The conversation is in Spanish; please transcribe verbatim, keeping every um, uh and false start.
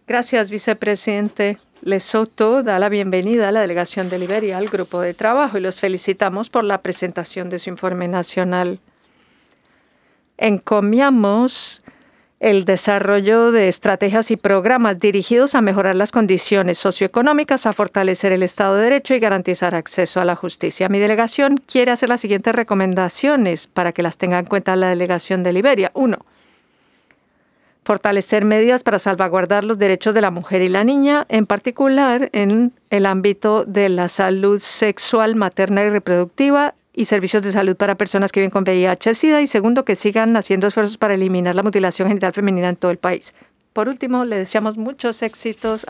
Gracias, vicepresidente. Lesotho da la bienvenida a la delegación de Liberia al grupo de trabajo y los felicitamos por la presentación de su informe nacional. Encomiamos el desarrollo de estrategias y programas dirigidos a mejorar las condiciones socioeconómicas, a fortalecer el Estado de Derecho y garantizar acceso a la justicia. Mi delegación quiere hacer las siguientes recomendaciones para que las tenga en cuenta la delegación de Liberia. Uno, fortalecer medidas para salvaguardar los derechos de la mujer y la niña, en particular en el ámbito de la salud sexual, materna y reproductiva y servicios de salud para personas que viven con V I H SIDA. Y segundo, que sigan haciendo esfuerzos para eliminar la mutilación genital femenina en todo el país. Por último, le deseamos muchos éxitos